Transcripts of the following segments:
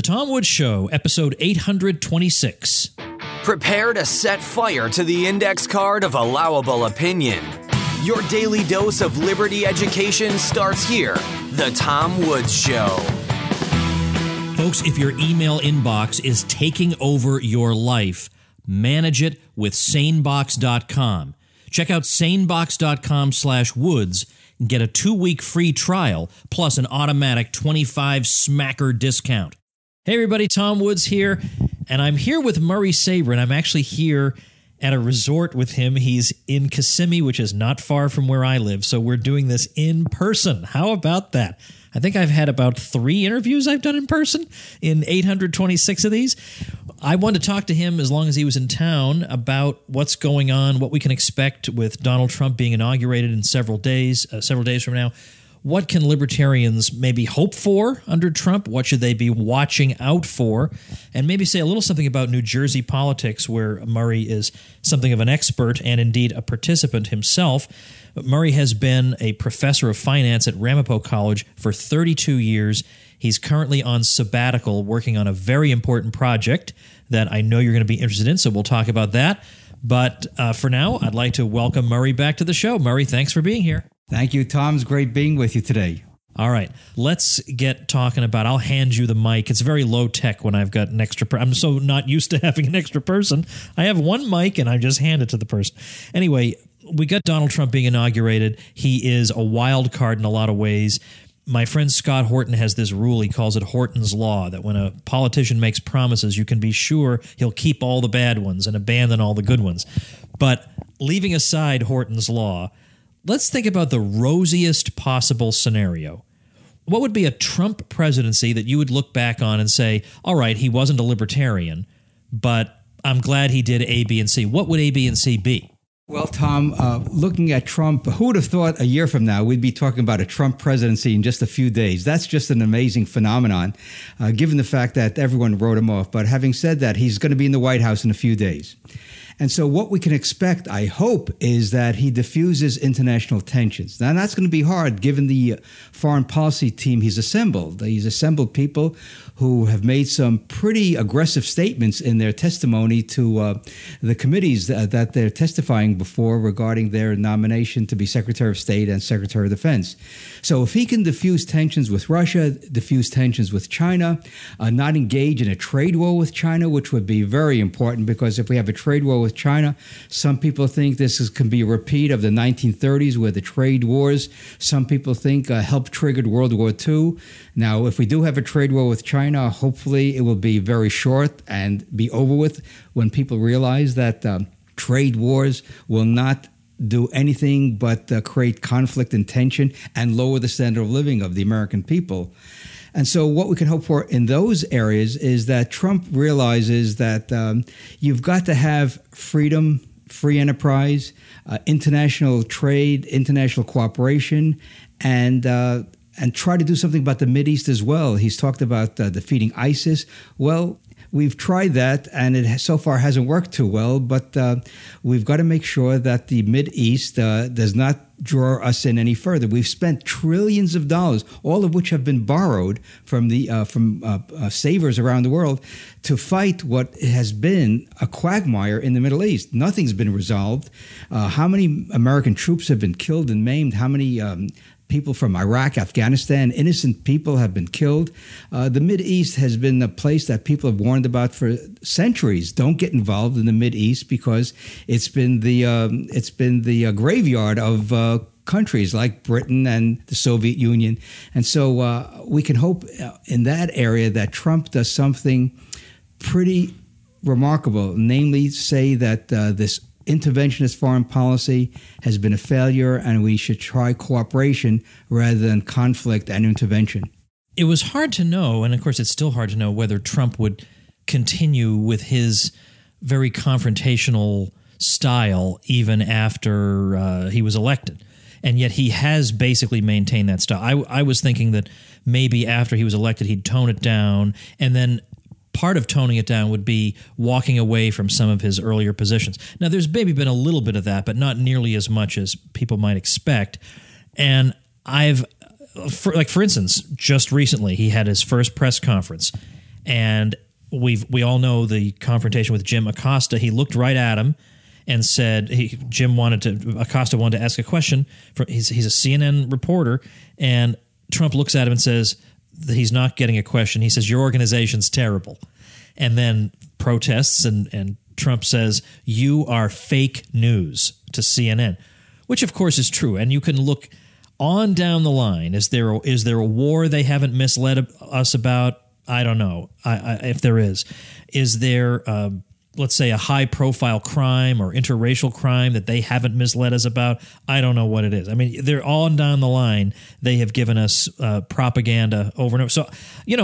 Tom Woods Show, episode 826. Prepare to set fire to the index card of allowable opinion. Your daily dose of liberty education starts here. The Tom Woods Show. Folks, if your email inbox is taking over your life, manage it with sanebox.com. Check out sanebox.com/woods and get a 2-week free trial plus an automatic 25 smacker discount. Hey everybody, Tom Woods here, and I'm here with Murray Sabrin. I'm actually here at a resort with him. He's in Kissimmee, which is not far from where I live, so we're doing this in person. How about that? I think I've had about 3 interviews I've done in person in 826 of these. I wanted to talk to him as long as he was in town about what's going on, what we can expect with Donald Trump being inaugurated in several days from now. What can libertarians maybe hope for under Trump? What should they be watching out for? And maybe say a little something about New Jersey politics, where Murray is something of an expert and indeed a participant himself. Murray has been a professor of finance at Ramapo College for 32 years. He's currently on sabbatical working on a very important project that I know you're going to be interested in, so we'll talk about that. But for now, I'd like to welcome Murray back to the show. Murray, thanks for being here. Thank you, Tom. It's great being with you today. All right, let's get talking about, I'll hand you the mic. It's very low tech when I've got an extra I'm so not used to having an extra person. I have one mic and I just hand it to the person. Anyway, we got Donald Trump being inaugurated. He is a wild card in a lot of ways. My friend Scott Horton has this rule. He calls it Horton's Law, that when a politician makes promises, you can be sure he'll keep all the bad ones and abandon all the good ones. But leaving aside Horton's Law, let's think about the rosiest possible scenario. What would be a Trump presidency that you would look back on and say, all right, he wasn't a libertarian, but I'm glad he did A, B, and C. What would A, B, and C be? Well, Tom, looking at Trump, who would have thought a year from now we'd be talking about a Trump presidency in just a few days? That's just an amazing phenomenon, given the fact that everyone wrote him off. But having said that, he's going to be in the White House in a few days. And so what we can expect, I hope, is that he diffuses international tensions. Now, that's going to be hard given the foreign policy team he's assembled. He's assembled people who have made some pretty aggressive statements in their testimony to the committees that they're testifying before regarding their nomination to be Secretary of State and Secretary of Defense. So if he can diffuse tensions with Russia, diffuse tensions with China, not engage in a trade war with China, which would be very important, because if we have a trade war with China, some people think can be a repeat of the 1930s with the trade wars. Some people think helped triggered World War II. Now, if we do have a trade war with China, hopefully it will be very short and be over with when people realize that trade wars will not do anything but create conflict and tension and lower the standard of living of the American people. And so what we can hope for in those areas is that Trump realizes that you've got to have freedom, free enterprise, international trade, international cooperation, and try to do something about the Mideast as well. He's talked about defeating ISIS. Well, we've tried that, and it so far hasn't worked too well, but we've got to make sure that the Mideast does not draw us in any further. We've spent trillions of dollars, all of which have been borrowed from savers around the world, to fight what has been a quagmire in the Middle East. Nothing's been resolved. How many American troops have been killed and maimed? How many people from Iraq, Afghanistan, innocent people have been killed. The Mideast has been a place that people have warned about for centuries. Don't get involved in the Mideast because it's been the graveyard of countries like Britain and the Soviet Union. And so we can hope in that area that Trump does something pretty remarkable, namely say that this interventionist foreign policy has been a failure, and we should try cooperation rather than conflict and intervention. It was hard to know, and of course it's still hard to know, whether Trump would continue with his very confrontational style even after he was elected. And yet he has basically maintained that style. I was thinking that maybe after he was elected he'd tone it down, and then part of toning it down would be walking away from some of his earlier positions. Now, there's maybe been a little bit of that, but not nearly as much as people might expect. And for instance, just recently he had his first press conference, And we all know the confrontation with Jim Acosta. He looked right at him and said Acosta wanted to ask a question. He's a CNN reporter, and Trump looks at him and says that he's not getting a question. He says, your organization's terrible. And then protests, and Trump says, you are fake news to CNN, which of course is true. And you can look on down the line. Is there a war they haven't misled us about? I don't know if there is. Is there, let's say, a high-profile crime or interracial crime that they haven't misled us about? I don't know what it is. I mean, they're on down the line. They have given us propaganda over and over. So,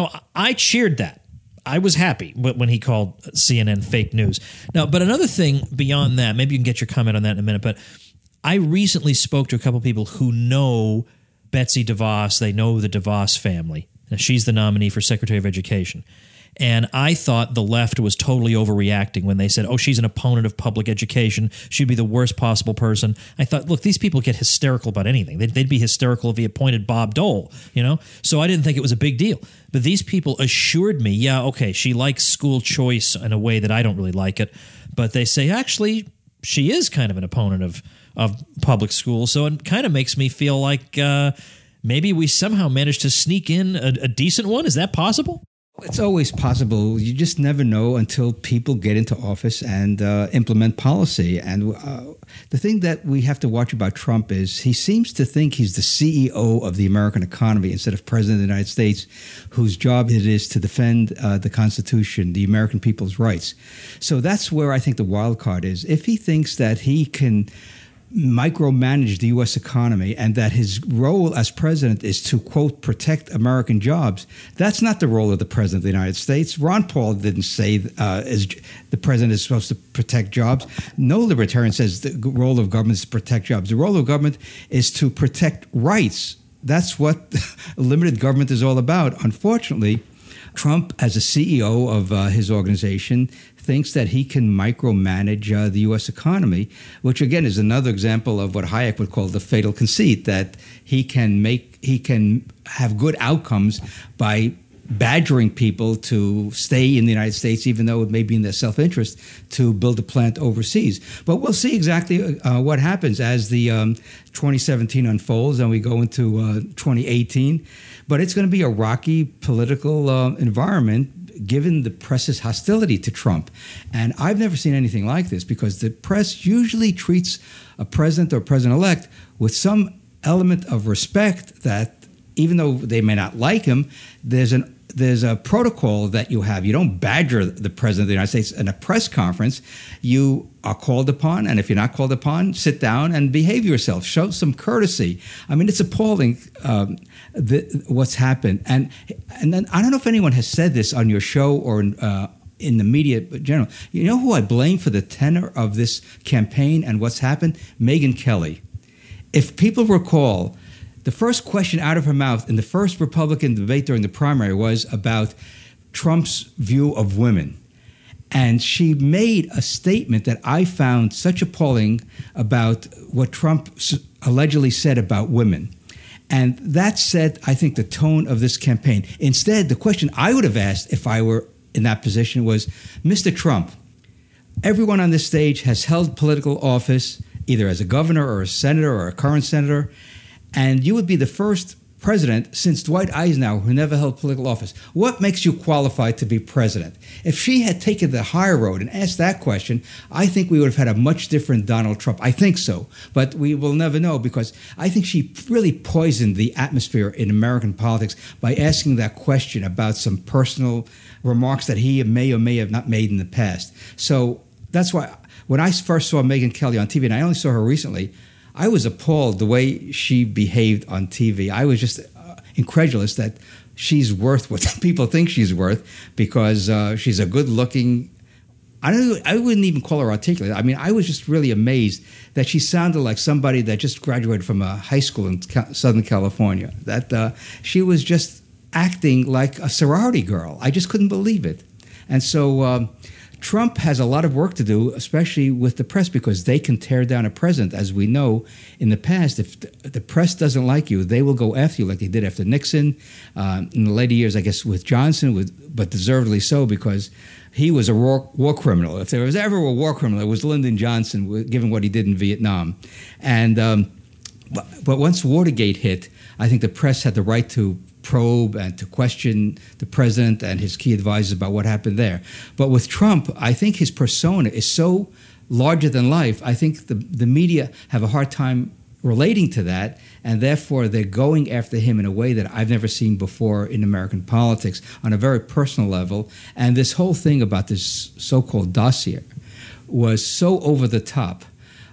I cheered that. I was happy when he called CNN fake news. Now, but another thing beyond that, maybe you can get your comment on that in a minute, but I recently spoke to a couple of people who know Betsy DeVos. They know the DeVos family. Now, she's the nominee for Secretary of Education. And I thought the left was totally overreacting when they said, oh, she's an opponent of public education. She'd be the worst possible person. I thought, look, these people get hysterical about anything. They'd be hysterical if he appointed Bob Dole, So I didn't think it was a big deal. But these people assured me, yeah, okay, she likes school choice in a way that I don't really like it. But they say, actually, she is kind of an opponent of public schools. So it kind of makes me feel like maybe we somehow managed to sneak in a decent one. Is that possible? It's always possible. You just never know until people get into office and implement policy. And the thing that we have to watch about Trump is he seems to think he's the CEO of the American economy instead of President of the United States, whose job it is to defend the Constitution, the American people's rights. So that's where I think the wild card is. If he thinks that he can micromanage the U.S. economy and that his role as president is to, quote, protect American jobs, that's not the role of the president of the United States. Ron Paul didn't say the president is supposed to protect jobs. No libertarian says the role of government is to protect jobs. The role of government is to protect rights. That's what limited government is all about. Unfortunately, Trump, as a CEO of his organization, thinks that he can micromanage the U.S. economy, which again is another example of what Hayek would call the fatal conceit, that he can have good outcomes by badgering people to stay in the United States, even though it may be in their self-interest to build a plant overseas. But we'll see exactly what happens as the 2017 unfolds and we go into 2018. But it's going to be a rocky political environment given the press's hostility to Trump. And I've never seen anything like this because the press usually treats a president or president-elect with some element of respect that even though they may not like him, there's a protocol that you have. You don't badger the president of the United States in a press conference. You are called upon, and if you're not called upon, sit down and behave yourself. Show some courtesy. I mean, it's appalling what's happened. And then I don't know if anyone has said this on your show or in the media in general. You know who I blame for the tenor of this campaign and what's happened? Megyn Kelly. If people recall, the first question out of her mouth in the first Republican debate during the primary was about Trump's view of women. And she made a statement that I found such appalling about what Trump allegedly said about women. And that set, I think, the tone of this campaign. Instead, the question I would have asked if I were in that position was, Mr. Trump, everyone on this stage has held political office, either as a governor or a senator or a current senator, and you would be the first president since Dwight Eisenhower who never held political office. What makes you qualified to be president? If she had taken the higher road and asked that question, I think we would have had a much different Donald Trump. I think so. But we will never know because I think she really poisoned the atmosphere in American politics by asking that question about some personal remarks that he may or may have not made in the past. So that's why when I first saw Megyn Kelly on TV, and I only saw her recently, I was appalled the way she behaved on TV. I was just incredulous that she's worth what people think she's worth because she's a good-looking. I wouldn't even call her articulate. I mean, I was just really amazed that she sounded like somebody that just graduated from a high school in Southern California. That she was just acting like a sorority girl. I just couldn't believe it. And so Trump has a lot of work to do, especially with the press, because they can tear down a president. As we know in the past, if the press doesn't like you, they will go after you like they did after Nixon. In the later years, I guess, with Johnson, but deservedly so, because he was a war criminal. If there was ever a war criminal, it was Lyndon Johnson, given what he did in Vietnam. And but once Watergate hit, I think the press had the right to probe and to question the president and his key advisors about what happened there. But with Trump, I think his persona is so larger than life. I think the media have a hard time relating to that, and therefore they're going after him in a way that I've never seen before in American politics on a very personal level. And this whole thing about this so-called dossier was so over the top.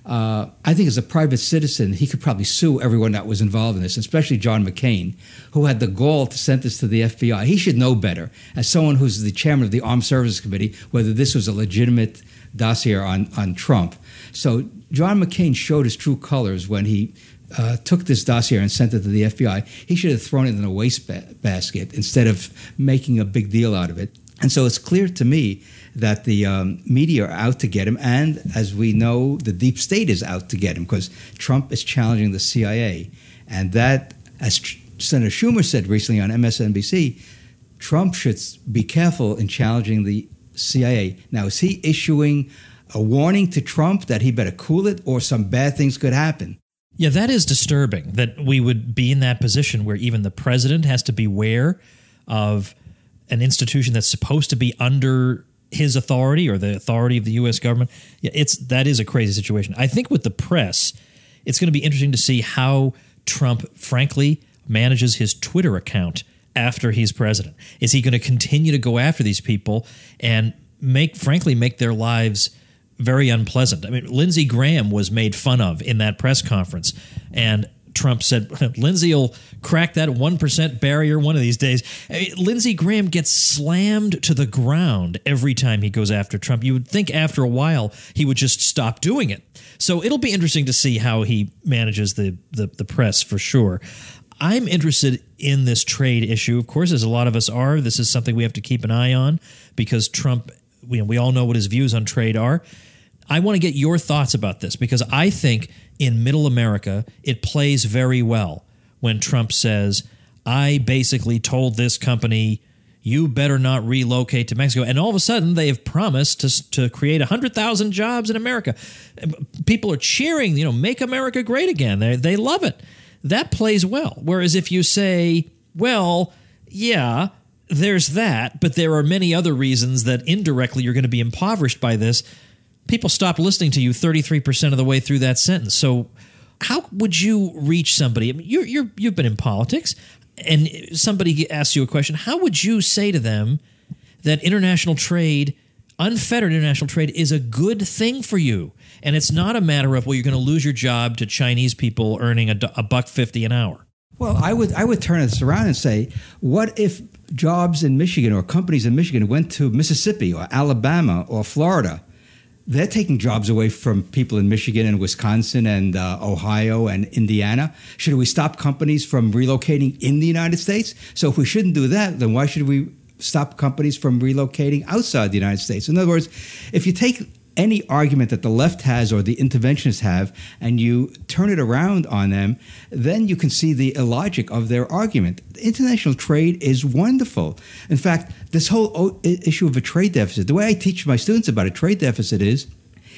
I think as a private citizen, he could probably sue everyone that was involved in this, especially John McCain, who had the gall to send this to the FBI. He should know better, as someone who's the chairman of the Armed Services Committee, whether this was a legitimate dossier on Trump. So John McCain showed his true colors when he took this dossier and sent it to the FBI. He should have thrown it in a wastebasket instead of making a big deal out of it. And so it's clear to me that the media are out to get him, and as we know, the deep state is out to get him because Trump is challenging the CIA. And that, as Senator Schumer said recently on MSNBC, Trump should be careful in challenging the CIA. Now, is he issuing a warning to Trump that he better cool it or some bad things could happen? Yeah, that is disturbing that we would be in that position where even the president has to beware of an institution that's supposed to be under his authority or the authority of the U.S. government. Yeah, that is a crazy situation. I think with the press, it's going to be interesting to see how Trump, frankly, manages his Twitter account after he's president. Is he going to continue to go after these people and make their lives very unpleasant? I mean, Lindsey Graham was made fun of in that press conference, and Trump said Lindsey will crack that 1% barrier one of these days. I mean, Lindsey Graham gets slammed to the ground every time he goes after Trump. You would think after a while he would just stop doing it. So it'll be interesting to see how he manages the press for sure. I'm interested in this trade issue, of course, as a lot of us are. This is something we have to keep an eye on because Trump, we all know what his views on trade are. I want to get your thoughts about this because I think in middle America, it plays very well when Trump says, I basically told this company, you better not relocate to Mexico. And all of a sudden, they have promised to create 100,000 jobs in America. People are cheering, make America great again. They love it. That plays well. Whereas if you say, well, yeah, there's that, but there are many other reasons that indirectly you're going to be impoverished by this, people stop listening to you 33% of the way through that sentence. So how would you reach somebody? I mean, you've been in politics, and somebody asks you a question. How would you say to them that international trade, unfettered international trade, is a good thing for you? And it's not a matter of, well, you're going to lose your job to Chinese people earning $1.50 an hour. Well, I would turn this around and say, what if jobs in Michigan or companies in Michigan went to Mississippi or Alabama or Florida? They're taking jobs away from people in Michigan and Wisconsin and Ohio and Indiana. Should we stop companies from relocating in the United States? So if we shouldn't do that, then why should we stop companies from relocating outside the United States? In other words, if you take any argument that the left has or the interventionists have and you turn it around on them, then you can see the illogic of their argument. International trade is wonderful. In fact, this whole issue of a trade deficit, the way I teach my students about a trade deficit is,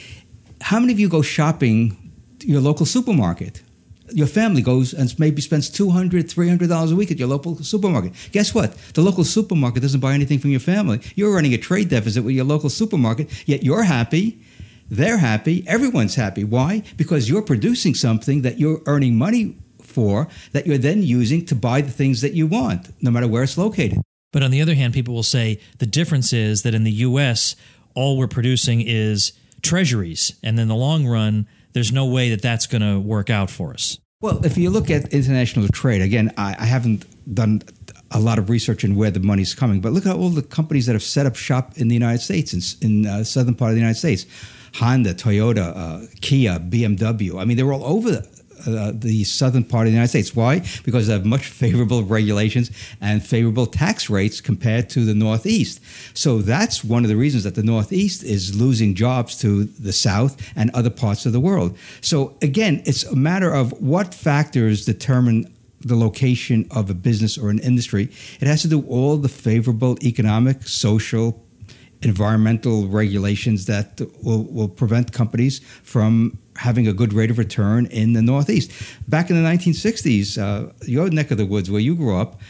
how many of you go shopping to your local supermarket? Your family goes and maybe spends $200, $300 a week at your local supermarket. Guess what? The local supermarket doesn't buy anything from your family. You're running a trade deficit with your local supermarket, yet you're happy, they're happy, everyone's happy. Why? Because you're producing something that you're earning money for that you're then using to buy the things that you want, no matter where it's located. But on the other hand, people will say the difference is that in the U.S., all we're producing is treasuries. And in the long run, there's no way that that's going to work out for us. Well, if you look at international trade, again, I haven't done a lot of research in where the money's coming, but look at all the companies that have set up shop in the United States, in the southern part of the United States. Honda, Toyota, Kia, BMW. I mean, they're all over the southern part of the United States. Why? Because they have much favorable regulations and favorable tax rates compared to the Northeast. So that's one of the reasons that the Northeast is losing jobs to the South and other parts of the world. So again, it's a matter of what factors determine the location of a business or an industry. It has to do with all the favorable economic, social, environmental regulations that will prevent companies from having a good rate of return in the Northeast. Back in the 1960s, your neck of the woods where you grew up,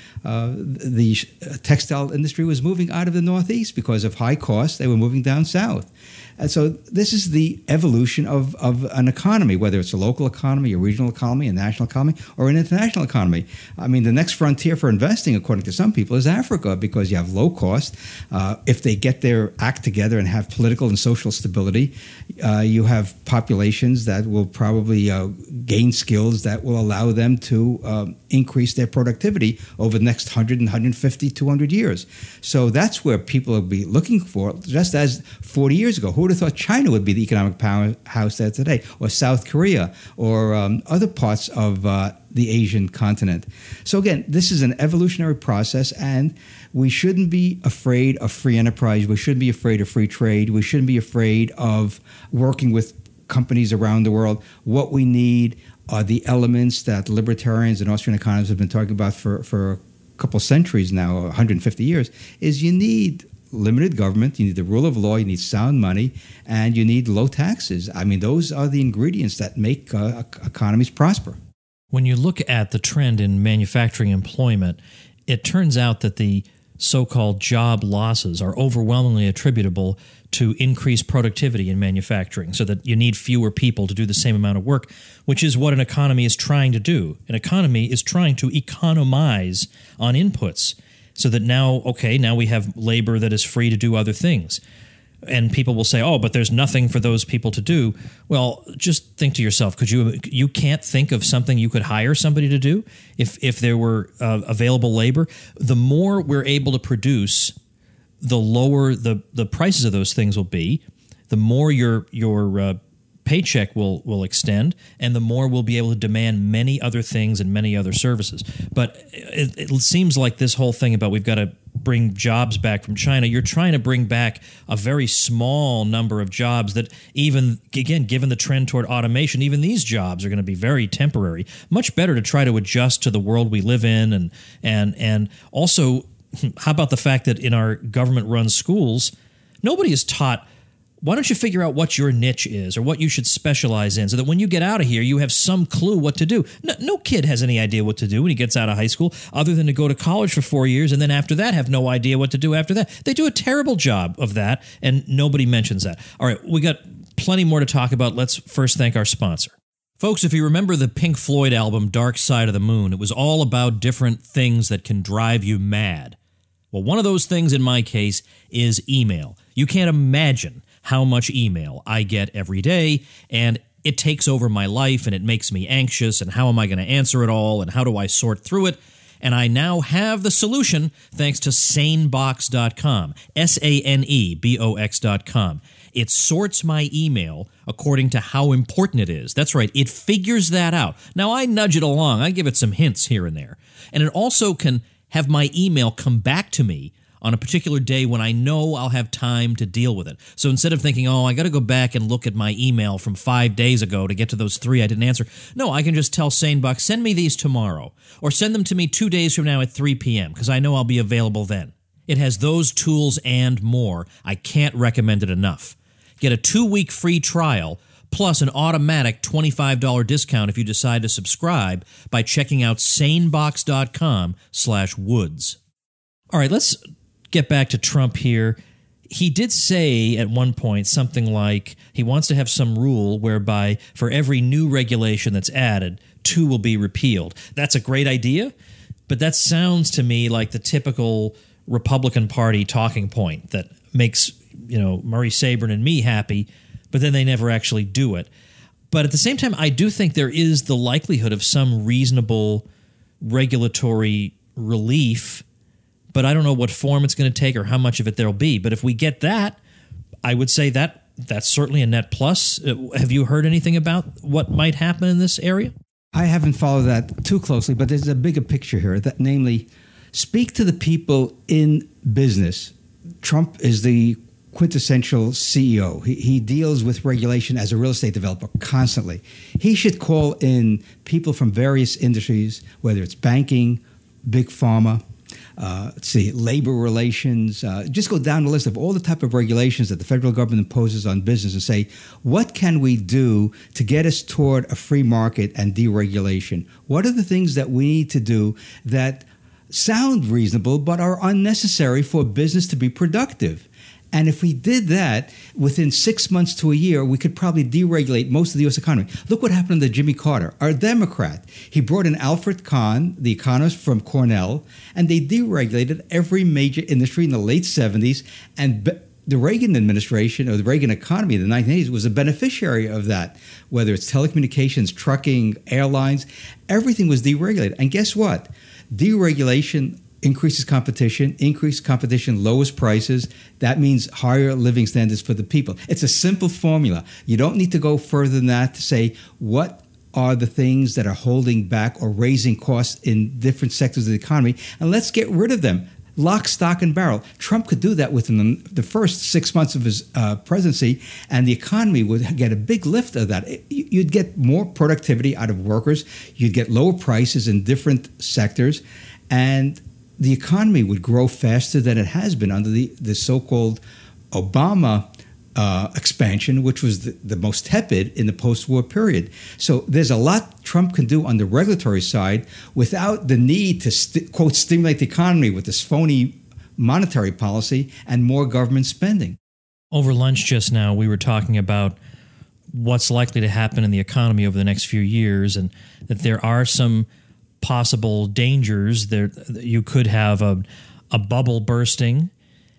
the textile industry was moving out of the Northeast because of high costs. They were moving down south. And so this is the evolution of an economy, whether it's a local economy, a regional economy, a national economy, or an international economy. I mean, the next frontier for investing, according to some people, is Africa, because you have low cost. If they get their act together and have political and social stability, you have populations that will probably gain skills that will allow them to increase their productivity over the next 100, 150, 200 years. So that's where people will be looking for, just as 40 years ago. Who would have thought China would be the economic powerhouse there today, or South Korea, or other parts of the Asian continent? So again, this is an evolutionary process, and we shouldn't be afraid of free enterprise. We shouldn't be afraid of free trade. We shouldn't be afraid of working with companies around the world. What we need are the elements that libertarians and Austrian economists have been talking about for a couple centuries now, 150 years, is you need limited government, you need the rule of law, you need sound money, and you need low taxes. I mean, those are the ingredients that make economies prosper. When you look at the trend in manufacturing employment, it turns out that the so-called job losses are overwhelmingly attributable to increased productivity in manufacturing, so that you need fewer people to do the same amount of work, which is what an economy is trying to do. An economy is trying to economize on inputs, so that now we have labor that is free to do other things. And people will say, oh, but there's nothing for those people to do. Well, just think to yourself, you can't think of something you could hire somebody to do if there were available labor? The more we're able to produce, the lower the prices of those things will be, the more your paycheck will extend, and the more we'll be able to demand many other things and many other services. But it seems like this whole thing about we've got to bring jobs back from China, you're trying to bring back a very small number of jobs that, even, again, given the trend toward automation, even these jobs are going to be very temporary. Much better to try to adjust to the world we live in. And also, how about the fact that in our government-run schools, nobody is taught, why don't you figure out what your niche is or what you should specialize in, so that when you get out of here, you have some clue what to do. No kid has any idea what to do when he gets out of high school, other than to go to college for 4 years and then after that have no idea what to do after that. They do a terrible job of that, and nobody mentions that. All right, we got plenty more to talk about. Let's first thank our sponsor. Folks, if you remember the Pink Floyd album Dark Side of the Moon, it was all about different things that can drive you mad. Well, one of those things in my case is email. You can't imagine how much email I get every day, and it takes over my life, and it makes me anxious, and how am I going to answer it all, and how do I sort through it? And I now have the solution thanks to sanebox.com, SANEBOX.com. It sorts my email according to how important it is. That's right, it figures that out. Now, I nudge it along. I give it some hints here and there. And it also can have my email come back to me on a particular day when I know I'll have time to deal with it. So instead of thinking, I got to go back and look at my email from 5 days ago to get to those 3 I didn't answer, no, I can just tell SaneBox, send me these tomorrow, or send them to me 2 days from now at 3 p.m., because I know I'll be available then. It has those tools and more. I can't recommend it enough. Get a 2-week free trial, plus an automatic $25 discount if you decide to subscribe by checking out sanebox.com/woods. All right, let's get back to Trump here. He did say at one point something like he wants to have some rule whereby for every new regulation that's added, 2 will be repealed. That's a great idea, but that sounds to me like the typical Republican Party talking point that makes, Murray Sabrin and me happy, but then they never actually do it. But at the same time, I do think there is the likelihood of some reasonable regulatory relief, but I don't know what form it's going to take or how much of it there'll be. But if we get that, I would say that's certainly a net plus. Have you heard anything about what might happen in this area? I haven't followed that too closely, but there's a bigger picture here, that namely, speak to the people in business. Trump is the quintessential CEO. He deals with regulation as a real estate developer constantly. He should call in people from various industries, whether it's banking, big pharma, labor relations. Just go down the list of all the type of regulations that the federal government imposes on business and say, what can we do to get us toward a free market and deregulation? What are the things that we need to do that sound reasonable but are unnecessary for business to be productive? And if we did that, within 6 months to a year, we could probably deregulate most of the U.S. economy. Look what happened to Jimmy Carter, our Democrat. He brought in Alfred Kahn, the economist from Cornell, and they deregulated every major industry in the late 70s. And the Reagan administration, or the Reagan economy in the 1980s, was a beneficiary of that. Whether it's telecommunications, trucking, airlines, everything was deregulated. And guess what? Deregulation increases competition, increased competition lowers prices. That means higher living standards for the people. It's a simple formula. You don't need to go further than that to say what are the things that are holding back or raising costs in different sectors of the economy, and let's get rid of them. Lock, stock, and barrel. Trump could do that within the first 6 months of his presidency, and the economy would get a big lift of that. You'd get more productivity out of workers. You'd get lower prices in different sectors, and the economy would grow faster than it has been under the so-called Obama expansion, which was the most tepid in the post-war period. So there's a lot Trump can do on the regulatory side without the need to, quote, stimulate the economy with this phony monetary policy and more government spending. Over lunch just now, we were talking about what's likely to happen in the economy over the next few years, and that there are some possible dangers. There, you could have a bubble bursting,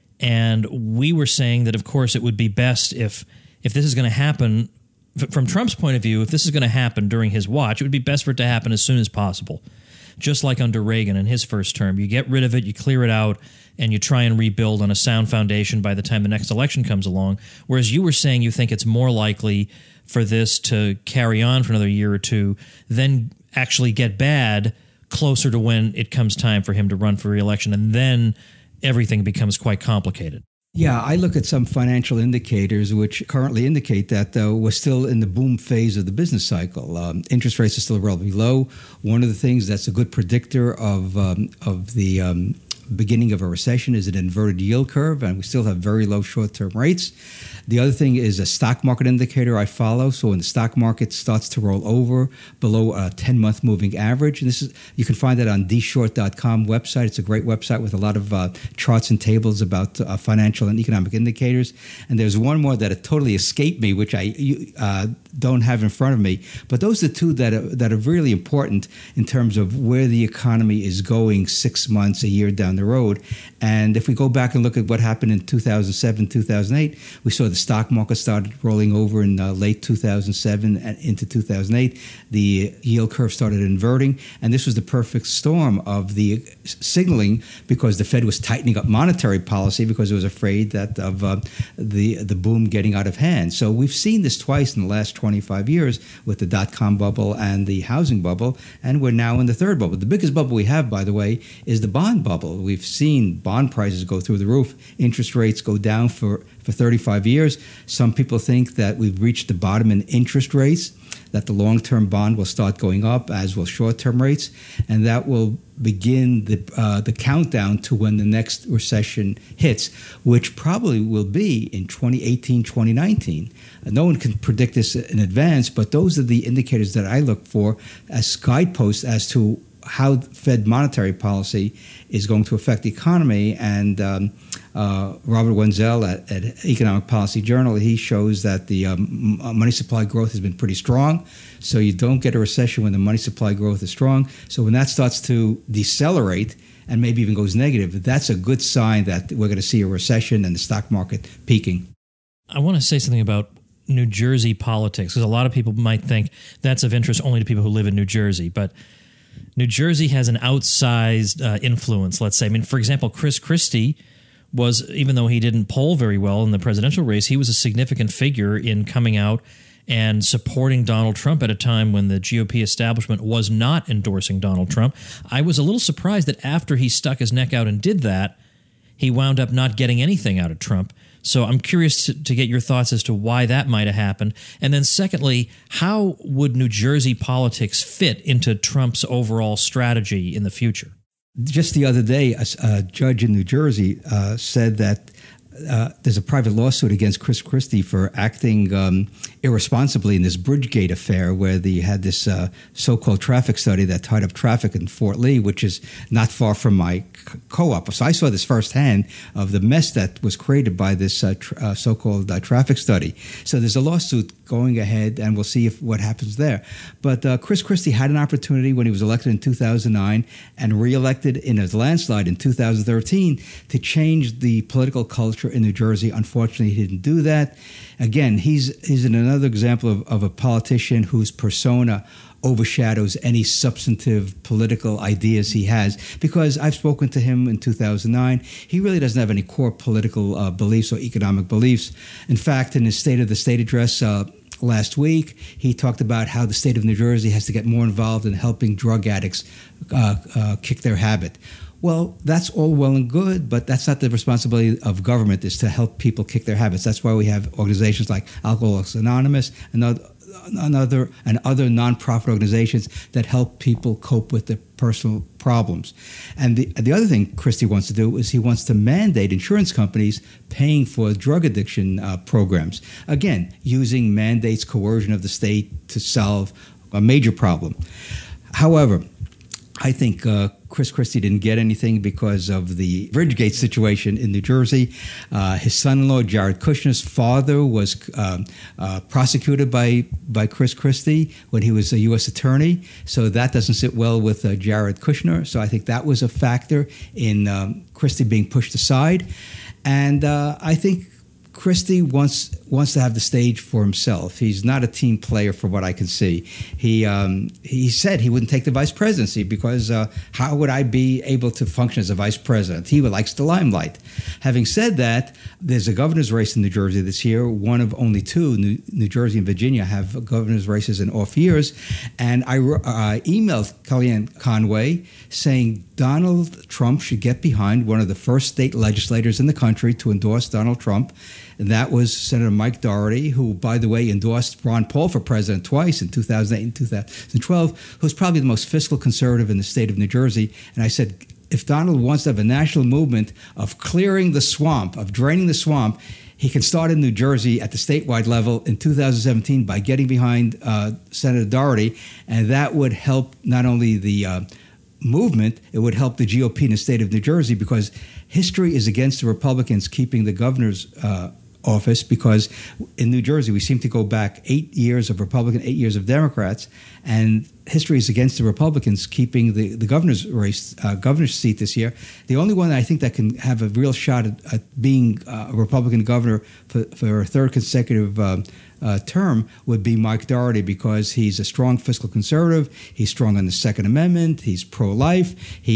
and we were saying that, of course, it would be best if this is going to happen, from Trump's point of view, if this is going to happen during his watch, it would be best for it to happen as soon as possible. Just like under Reagan in his first term, you get rid of it, you clear it out, and you try and rebuild on a sound foundation by the time the next election comes along. Whereas you were saying you think it's more likely for this to carry on for another year or two, then actually get bad closer to when it comes time for him to run for re-election, and then everything becomes quite complicated. Yeah, I look at some financial indicators which currently indicate that we're still in the boom phase of the business cycle. Interest rates are still relatively low. One of the things that's a good predictor of the beginning of a recession is an inverted yield curve, and we still have very low short-term rates. The other thing is a stock market indicator I follow. So when the stock market starts to roll over below a 10-month moving average, and this is, you can find that on dshort.com website. It's a great website with a lot of charts and tables about financial and economic indicators. And there's one more that totally escaped me, which I don't have in front of me. But those are the two that are really important in terms of where the economy is going 6 months, a year down the road. And if we go back and look at what happened in 2007, 2008, we saw the stock market started rolling over in late 2007 and into 2008. The yield curve started inverting, and this was the perfect storm of the signaling, because the Fed was tightening up monetary policy because it was afraid that of the boom getting out of hand. So we've seen this twice in the last 25 years with the dot-com bubble and the housing bubble, and we're now in the third bubble. The biggest bubble we have, by the way, is the bond bubble. We've seen bond prices go through the roof, interest rates go down for 35 years. Some people think that we've reached the bottom in interest rates, that the long-term bond will start going up, as will short-term rates, and that will begin the countdown to when the next recession hits, which probably will be in 2018, 2019. No one can predict this in advance, but those are the indicators that I look for as guideposts as to how Fed monetary policy is going to affect the economy. And Robert Wenzel at Economic Policy Journal, he shows that the money supply growth has been pretty strong. So you don't get a recession when the money supply growth is strong. So when that starts to decelerate and maybe even goes negative, that's a good sign that we're going to see a recession and the stock market peaking. I want to say something about New Jersey politics, because a lot of people might think that's of interest only to people who live in New Jersey, but New Jersey has an outsized influence, let's say. I mean, for example, Chris Christie was, even though he didn't poll very well in the presidential race, he was a significant figure in coming out and supporting Donald Trump at a time when the GOP establishment was not endorsing Donald Trump. I was a little surprised that after he stuck his neck out and did that, he wound up not getting anything out of Trump. So I'm curious to get your thoughts as to why that might have happened. And then secondly, how would New Jersey politics fit into Trump's overall strategy in the future? Just the other day, a judge in New Jersey said that there's a private lawsuit against Chris Christie for acting irresponsibly in this Bridgegate affair, where they had this so-called traffic study that tied up traffic in Fort Lee, which is not far from my co-op. So I saw this firsthand of the mess that was created by this so-called traffic study. So there's a lawsuit going ahead, and we'll see what happens there. But Chris Christie had an opportunity when he was elected in 2009 and reelected in a landslide in 2013 to change the political culture in New Jersey. Unfortunately, he didn't do that. Again, he's another example of a politician whose persona overshadows any substantive political ideas he has, because I've spoken to him in 2009. He really doesn't have any core political beliefs or economic beliefs. In fact, in his State of the State address last week, he talked about how the state of New Jersey has to get more involved in helping drug addicts kick their habit. Well, that's all well and good, but that's not the responsibility of government, is to help people kick their habits. That's why we have organizations like Alcoholics Anonymous and other nonprofit organizations that help people cope with their personal problems. And the other thing Christie wants to do is he wants to mandate insurance companies paying for drug addiction programs. Again, using mandates, coercion of the state to solve a major problem. However, I think Chris Christie didn't get anything because of the Bridgegate situation in New Jersey. His son-in-law, Jared Kushner's father, was prosecuted by Chris Christie when he was a U.S. attorney. So that doesn't sit well with Jared Kushner. So I think that was a factor in Christie being pushed aside. And I think Christie wants to have the stage for himself. He's not a team player, from what I can see. He said he wouldn't take the vice presidency because how would I be able to function as a vice president? He likes the limelight. Having said that, there's a governor's race in New Jersey this year. One of only two, New Jersey and Virginia, have governor's races in off years. And I emailed Kellyanne Conway saying Donald Trump should get behind one of the first state legislators in the country to endorse Donald Trump. And that was Senator Mike Doherty, who, by the way, endorsed Ron Paul for president twice in 2008 and 2012, who's probably the most fiscal conservative in the state of New Jersey. And I said, if Donald wants to have a national movement of clearing the swamp, of draining the swamp, he can start in New Jersey at the statewide level in 2017 by getting behind Senator Doherty. And that would help not only the movement, it would help the GOP in the state of New Jersey, because history is against the Republicans keeping the governor's office, because in New Jersey we seem to go back 8 years of Republican, 8 years of Democrats, and history is against the Republicans keeping the governor's race, governor's seat this year. The only one I think that can have a real shot at being a Republican governor for a third consecutive term would be Mike Doherty, because he's a strong fiscal conservative. He's strong on the Second Amendment. He's pro-life.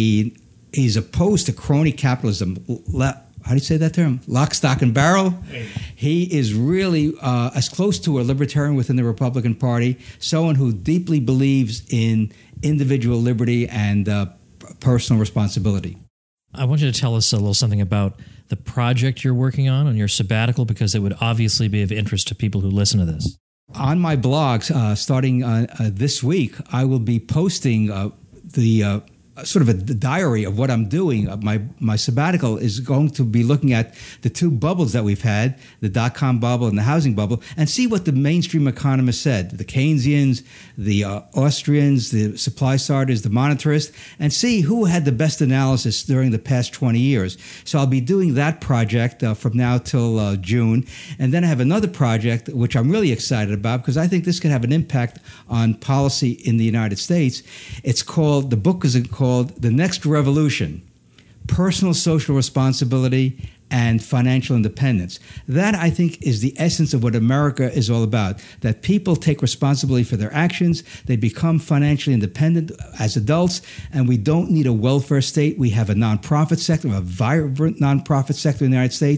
He's opposed to crony capitalism. How do you say that term? Lock, stock, and barrel. Hey. He is really as close to a libertarian within the Republican Party, someone who deeply believes in individual liberty and personal responsibility. I want you to tell us a little something about the project you're working on your sabbatical, because it would obviously be of interest to people who listen to this. On my blogs, starting this week, I will be posting the sort of a diary of what I'm doing. My sabbatical is going to be looking at the two bubbles that we've had, the dot-com bubble and the housing bubble, and see what the mainstream economists said, the Keynesians, the Austrians, the supply starters, the monetarists, and see who had the best analysis during the past 20 years. So I'll be doing that project from now till June. And then I have another project, which I'm really excited about, because I think this could have an impact on policy in the United States. The book is called The Next Revolution: Personal Social Responsibility and Financial Independence. That, I think, is the essence of what America is all about, that people take responsibility for their actions, they become financially independent as adults, and we don't need a welfare state. We have a nonprofit sector, a vibrant nonprofit sector in the United States.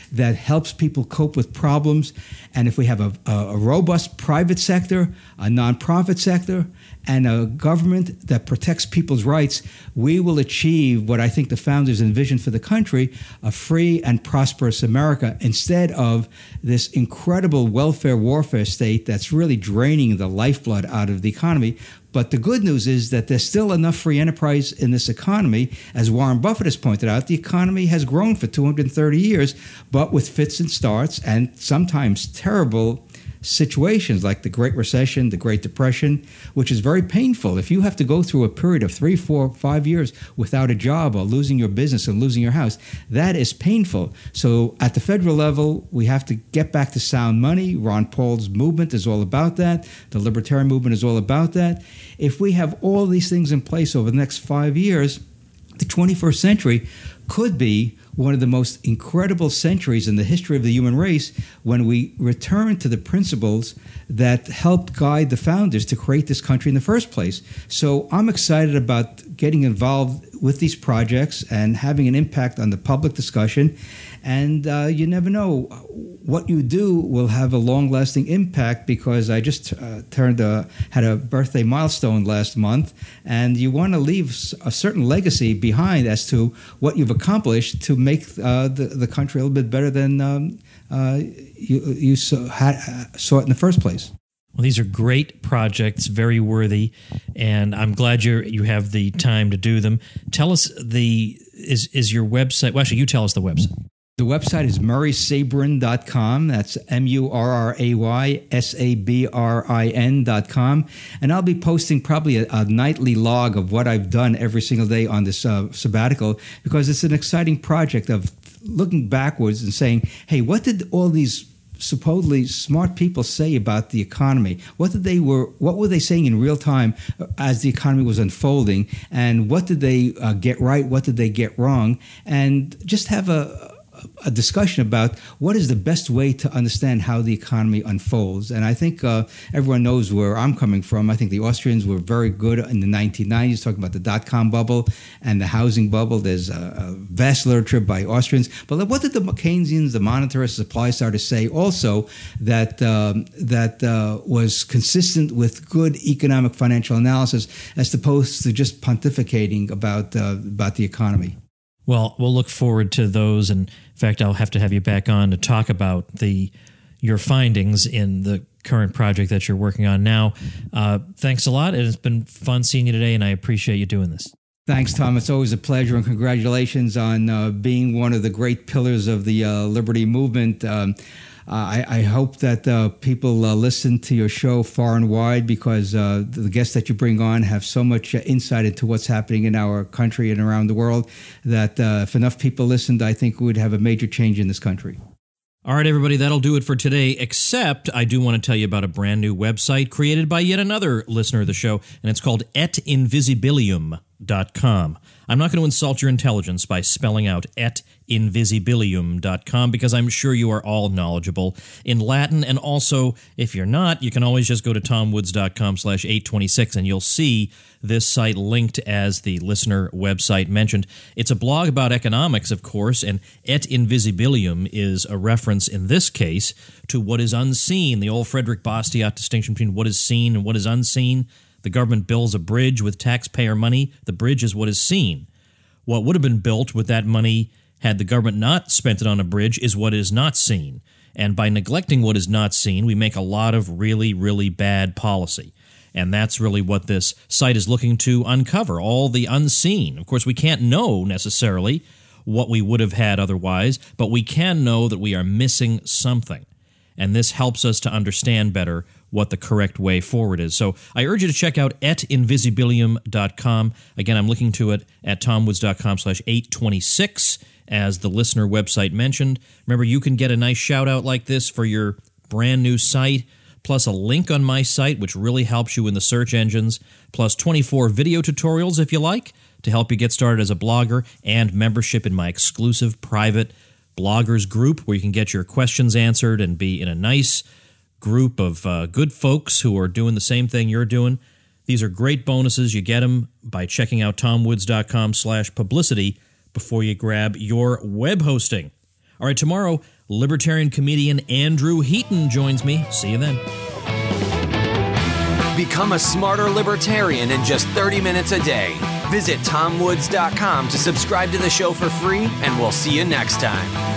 that helps people cope with problems. And if we have a robust private sector, a nonprofit sector, and a government that protects people's rights, we will achieve what I think the founders envisioned for the country, a free and prosperous America, instead of this incredible welfare warfare state that's really draining the lifeblood out of the economy. But the good news is that there's still enough free enterprise in this economy. As Warren Buffett has pointed out, the economy has grown for 230 years, but with fits and starts and sometimes terrible situations like the Great Recession, the Great Depression, which is very painful. If you have to go through a period of 3, 4, 5 years without a job or losing your business and losing your house, that is painful. So at the federal level, we have to get back to sound money. Ron Paul's movement is all about that. The libertarian movement is all about that. If we have all these things in place over the next 5 years, the 21st century could be one of the most incredible centuries in the history of the human race when we return to the principles that helped guide the founders to create this country in the first place. So I'm excited about getting involved with these projects and having an impact on the public discussion. And you never know, what you do will have a long-lasting impact, because I just had a birthday milestone last month, and you want to leave a certain legacy behind as to what you've accomplished to make the country a little bit better than you saw it in the first place. Well, these are great projects, very worthy, and I'm glad you have the time to do them. Tell us is your website? Well, actually, you tell us the website. The website is murraysabrin.com. That's MurraySabrin.com. And I'll be posting probably a nightly log of what I've done every single day on this sabbatical, because it's an exciting project of looking backwards and saying, hey, what did all these supposedly smart people say about the economy? What were they saying in real time as the economy was unfolding? And what did they get right? What did they get wrong? And just have a discussion about what is the best way to understand how the economy unfolds. And I think everyone knows where I'm coming from. I think the Austrians were very good in the 1990s, talking about the dot-com bubble and the housing bubble. There's a vast literature by Austrians. But what did the Keynesians, the monetarists, supply starters say also that was consistent with good economic financial analysis, as opposed to just pontificating about the economy? Well, we'll look forward to those. And in fact, I'll have to have you back on to talk about your findings in the current project that you're working on now. Thanks a lot. It's been fun seeing you today, and I appreciate you doing this. Thanks, Tom. It's always a pleasure, and congratulations on being one of the great pillars of the liberty movement. I hope that people listen to your show far and wide, because the guests that you bring on have so much insight into what's happening in our country and around the world that if enough people listened, I think we would have a major change in this country. All right, everybody, that'll do it for today, except I do want to tell you about a brand new website created by yet another listener of the show, and it's called etinvisibilium.com. I'm not going to insult your intelligence by spelling out etinvisibilium.com, because I'm sure you are all knowledgeable in Latin. And also, if you're not, you can always just go to tomwoods.com/826 and you'll see this site linked as the listener website mentioned. It's a blog about economics, of course, and et invisibilium is a reference in this case to what is unseen, the old Frederick Bastiat distinction between what is seen and what is unseen. The government builds a bridge with taxpayer money. The bridge is what is seen. What would have been built with that money had the government not spent it on a bridge is what is not seen. And by neglecting what is not seen, we make a lot of really, really bad policy. And that's really what this site is looking to uncover, all the unseen. Of course, we can't know necessarily what we would have had otherwise, but we can know that we are missing something. And this helps us to understand better what the correct way forward is. So I urge you to check out etinvisibilium.com. Again, I'm looking to it at tomwoods.com/826 as the listener website mentioned. Remember, you can get a nice shout out like this for your brand new site, plus a link on my site, which really helps you in the search engines, plus 24 video tutorials if you like to help you get started as a blogger, and membership in my exclusive private bloggers group where you can get your questions answered and be in a nice group of good folks who are doing the same thing you're doing. These are great bonuses. You get them by checking out tomwoods.com/publicity before you grab your web hosting. All right, tomorrow Libertarian comedian Andrew Heaton joins me. See you then. Become a smarter libertarian in just 30 minutes a day. Visit TomWoods.com to subscribe to the show for free, and we'll see you next time.